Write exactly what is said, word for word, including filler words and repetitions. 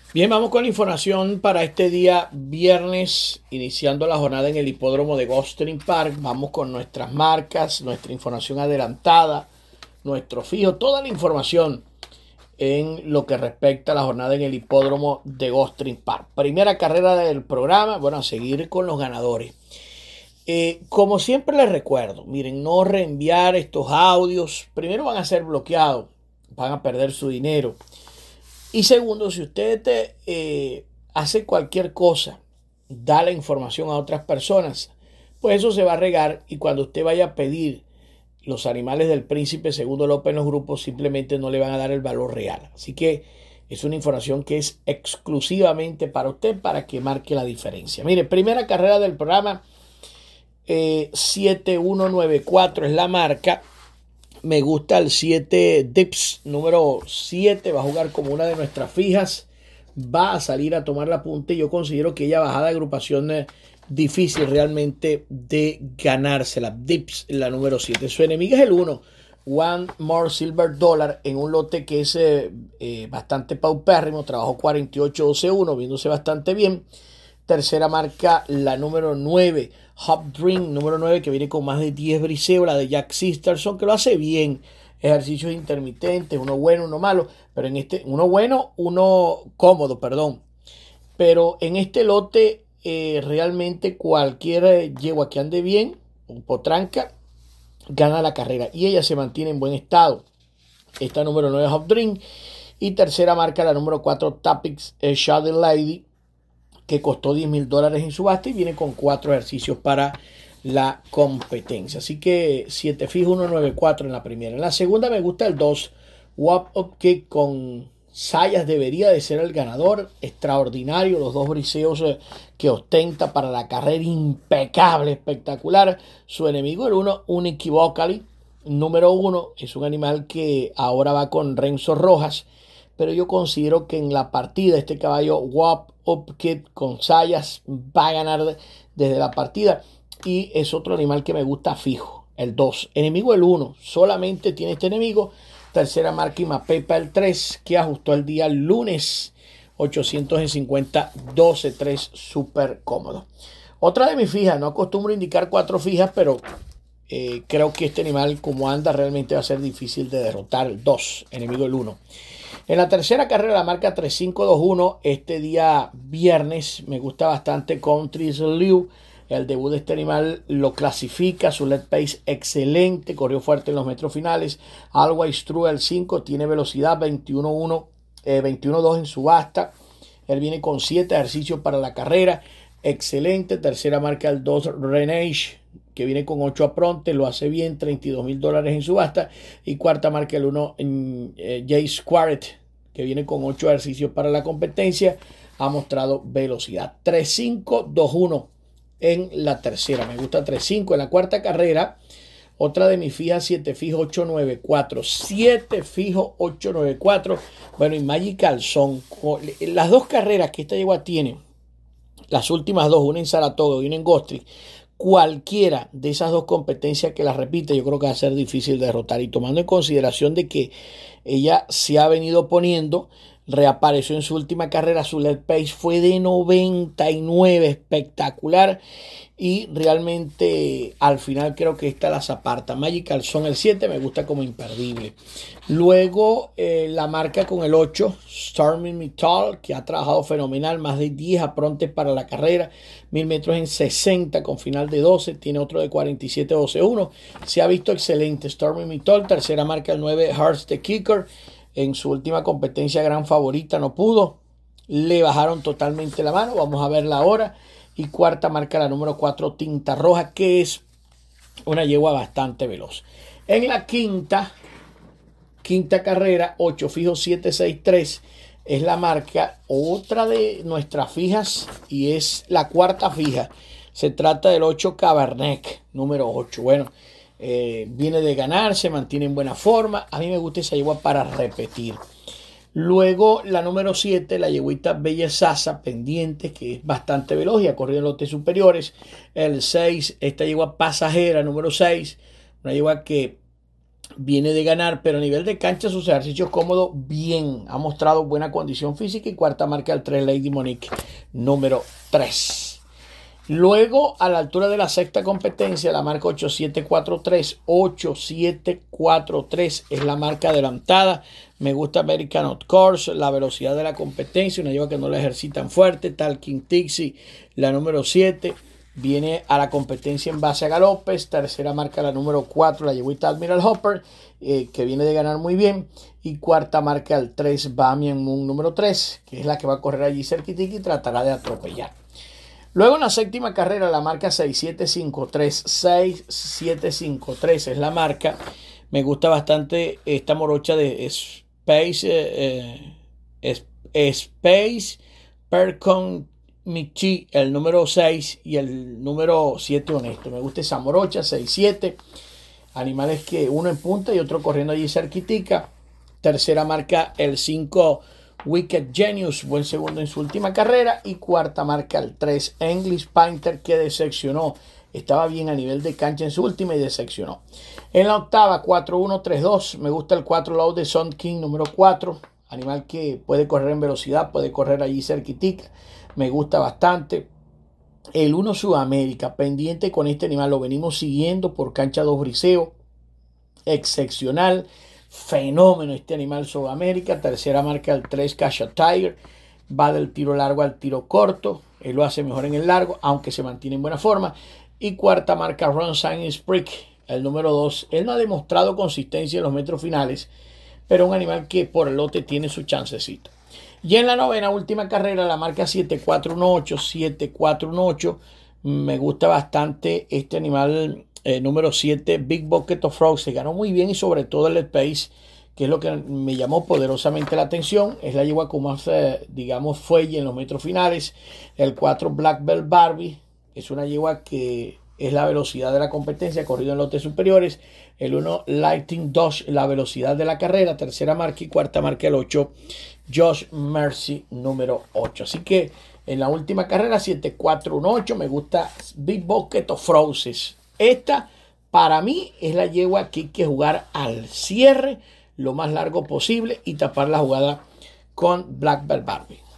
Bien, vamos con la información para este día viernes, iniciando la jornada en el hipódromo de Gulfstream Park. Vamos con nuestras marcas, nuestra información adelantada, nuestro fijo, toda la información en lo que respecta a la jornada en el hipódromo de Gulfstream Park. Primera carrera del programa, bueno, a seguir con los ganadores. Eh, como siempre les recuerdo, miren, no reenviar estos audios. Primero van a ser bloqueados, van a perder su dinero. Y segundo, si usted te, eh, hace cualquier cosa, da la información a otras personas, pues eso se va a regar y cuando usted vaya a pedir los animales del príncipe segundo López en los grupos, simplemente no le van a dar el valor real. Así que es una información que es exclusivamente para usted, para que marque la diferencia. Mire, primera carrera del programa, eh, siete uno nueve cuatro es la marca. Me gusta el siete Dips, número siete, va a jugar como una de nuestras fijas, va a salir a tomar la punta y yo considero que ella bajada de agrupación es difícil realmente de ganársela. Dips, la número siete. Su enemiga es el uno, One More Silver Dollar, en un lote que es eh, eh, bastante paupérrimo, trabajó cuarenta y ocho doce uno, viéndose bastante bien. Tercera marca, la número nueve, Hop Drink, número nueve, que viene con más de diez briseos, la de Jack Sisterson, que lo hace bien. Ejercicios intermitentes, uno bueno, uno malo, pero en este, uno bueno, uno cómodo, perdón. Pero en este lote, eh, realmente cualquier yegua que ande bien, un potranca, gana la carrera. Y ella se mantiene en buen estado. Esta número nueve, Hop Drink. Y tercera marca, la número cuatro, Tapix, eh, Shadow Lady, que costó diez mil dólares en subasta y viene con cuatro ejercicios para la competencia. Así que siete fijo, uno nueve cuatro en la primera. En la segunda me gusta el dos, Wap Up Kick con Sayas, debería de ser el ganador. Extraordinario, los dos briseos que ostenta para la carrera, impecable, espectacular. Su enemigo el uno, Unequivocally, número uno, es un animal que ahora va con Renzo Rojas, pero yo considero que en la partida este caballo Wap Up Kid con Sayas va a ganar desde la partida y es otro animal que me gusta fijo, el dos. Enemigo el uno, solamente tiene este enemigo. Tercera marca Imapepa el tres, que ajustó el día lunes, ochocientos cincuenta, doce tres, súper cómodo. Otra de mis fijas, no acostumbro indicar cuatro fijas, pero eh, creo que este animal como anda realmente va a ser difícil de derrotar, el dos, enemigo el uno. En la tercera carrera, la marca tres cinco dos uno, este día viernes, me gusta bastante Country Liu. El debut de este animal lo clasifica, su lead pace excelente, corrió fuerte en los metros finales. Always True el cinco, tiene velocidad veintiuno uno, eh, veintiuno dos en subasta. Él viene con siete ejercicios para la carrera, excelente. Tercera marca el dos Renage, que viene con ocho aprontes, lo hace bien, treinta y dos mil dólares en subasta. Y cuarta marca el uno eh, Jay Squaret, que viene con ocho ejercicios para la competencia, ha mostrado velocidad. tres cinco dos uno en la tercera, me gusta tres cinco. En la cuarta carrera, otra de mis fijas, siete fijo, ocho nueve cuatro, siete fijo, ocho nueve cuatro. Bueno, y Magical Son, las dos carreras que esta yegua tiene, las últimas dos, una en Saratoga y una en Gulfstream, cualquiera de esas dos competencias que las repite, yo creo que va a ser difícil de derrotar. Y tomando en consideración de que ella se ha venido poniendo, reapareció en su última carrera, su lead pace fue de noventa y nueve, espectacular. Y realmente al final creo que esta las aparta. Magical Son el siete, me gusta como imperdible. Luego eh, la marca con el ocho, Stormy Metal, que ha trabajado fenomenal, más de diez aprontes para la carrera, mil metros en sesenta con final de doce, tiene otro de cuarenta y siete doce uno. Se ha visto excelente Stormy Metal. Tercera marca el nueve, Hearts the Kicker, en su última competencia gran favorita no pudo, le bajaron totalmente la mano, vamos a verla ahora. Y cuarta marca la número cuatro, Tinta Roja, que es una yegua bastante veloz. En la quinta, quinta carrera, ocho fijo, siete seis tres, es la marca, otra de nuestras fijas, y es la cuarta fija. Se trata del ocho Cabernet, número ocho. Bueno, eh, viene de ganar, se mantiene en buena forma. A mí me gusta esa yegua para repetir. Luego la número siete, la yeguita Bellezaza, pendiente, que es bastante veloz y ha corrido en lotes superiores. El seis, esta yegua Pasajera, número seis, una yegua que Viene de ganar, pero a nivel de cancha sus ejercicios cómodos, bien. Ha mostrado buena condición física y cuarta marca el tres Lady Monique número tres. Luego, a la altura de la sexta competencia, la marca ocho siete cuatro tres. ocho siete cuatro tres es la marca adelantada. Me gusta American Of Course, la velocidad de la competencia, una yegua que no la ejercitan fuerte. Talking Tixie, la número siete. Viene a la competencia en base a galopes. Tercera marca la número cuatro, la yeguita Admiral Hopper, eh, que viene de ganar muy bien. Y cuarta marca el tres, Bahamian Moon número tres, que es la que va a correr allí cerquitita y tratará de atropellar. Luego en la séptima carrera la marca seis siete cinco tres. seis siete cinco tres es la marca. Me gusta bastante esta morocha de Space, eh, eh, Space Percon Michi, el número seis y el número siete honesto. Me gusta esa morocha, seis siete. Animales que uno en punta y otro corriendo allí cerquitica. Tercera marca el cinco Wicked Genius, buen segundo en su última carrera. Y cuarta marca el tres English Painter, que decepcionó. Estaba bien a nivel de cancha en su última y decepcionó. En la octava, cuatro uno tres dos. Me gusta el cuatro Loud de Sun King número cuatro. Animal que puede correr en velocidad, puede correr allí cerquitica. Me gusta bastante. El uno Sudamérica, pendiente con este animal, lo venimos siguiendo por cancha dos Briseo. Excepcional, fenómeno este animal Sudamérica. Tercera marca el tres Casha Tiger, va del tiro largo al tiro corto. Él lo hace mejor en el largo, aunque se mantiene en buena forma. Y cuarta marca Ron Sign Sprick, el número dos. Él no ha demostrado consistencia en los metros finales, pero un animal que por el lote tiene su chancecito. Y en la novena, última carrera, la marca siete cuatro uno ocho. siete cuatro uno ocho. Me gusta bastante este animal eh, número siete, Big Bucket of Frogs. Se ganó muy bien y sobre todo el pace, que es lo que me llamó poderosamente la atención. Es la yegua con más, eh, digamos, fuelle en los metros finales. El cuatro Black Belt Barbie. Es una yegua que es la velocidad de la competencia, corrido en lotes superiores. El uno Lightning Dodge, la velocidad de la carrera. Tercera marca y cuarta marca el ocho Josh Mercy número ocho. Así que en la última carrera siete cuatro uno ocho me gusta Big Bucket of Frogs. Esta para mí es la yegua que hay que jugar al cierre lo más largo posible y tapar la jugada con Black Belt Barbie.